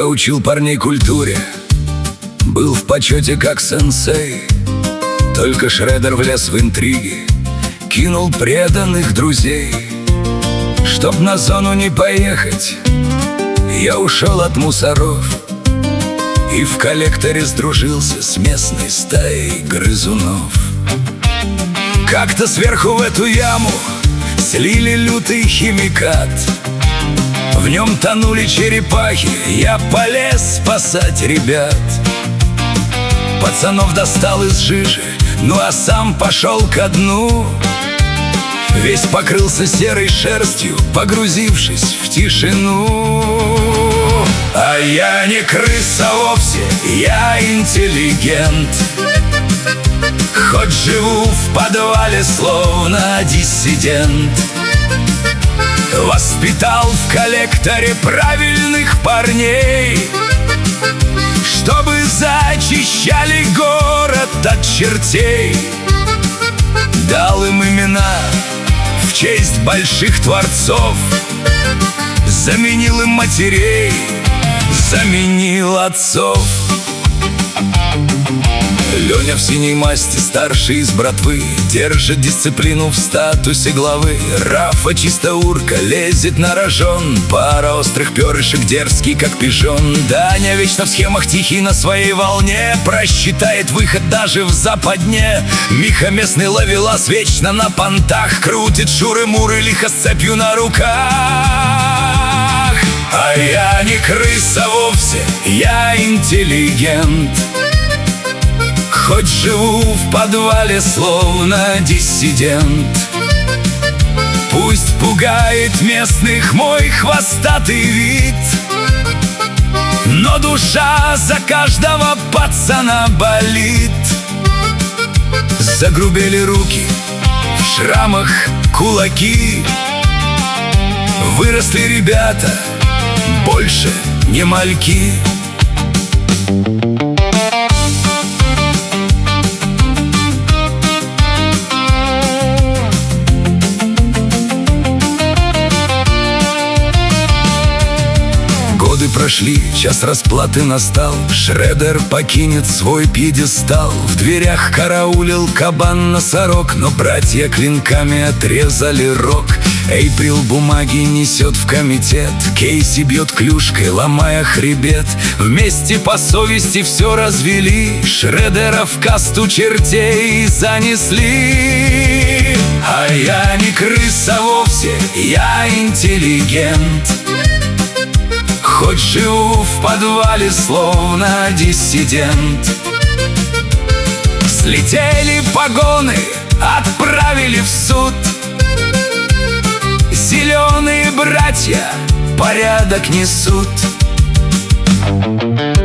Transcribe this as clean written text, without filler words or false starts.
учил парней культуре, был в почете как сенсей. Только Шредер влез в интриги, кинул преданных друзей. Чтоб на зону не поехать, я ушел от мусоров и в коллекторе сдружился с местной стаей грызунов. Как-то сверху в эту яму слили лютый химикат. В нем тонули черепахи, я полез спасать ребят. Пацанов достал из жижи, ну а сам пошел ко дну. Весь покрылся серой шерстью, погрузившись в тишину. А я не крыса вовсе, я интеллигент. Хоть живу в подвале, словно диссидент. Воспитал в коллекторе правильных парней, чтобы зачищали город от чертей. Дал им имена в честь больших творцов, заменил им матерей, заменил отцов. Леня в синей масти, старший из братвы, держит дисциплину в статусе главы. Рафа чисто урка, лезет на рожон, пара острых перышек, дерзкий как пижон. Даня вечно в схемах, тихий на своей волне, просчитает выход даже в западне. Миха местный ловелас, вечно на понтах, крутит шуры-муры, лихо с цепью на руках. А я не крыса вовсе, я интеллигент. Хоть живу в подвале, словно диссидент. Пусть пугает местных мой хвостатый вид, но душа за каждого пацана болит. Загрубели руки, в шрамах кулаки. Выросли ребята, больше не мальки. Годы прошли, час расплаты настал. Шредер покинет свой пьедестал. В дверях караулил кабан-носорог, но братья клинками отрезали рог. Эйприл бумаги несет в комитет, Кейси бьет клюшкой, ломая хребет. Вместе по совести все развели, Шредера в касту чертей занесли. А я не крыса вовсе, я интеллигент. Хоть живу в подвале, словно диссидент. Слетели погоны, отправили в суд. Зеленые братья порядок несут.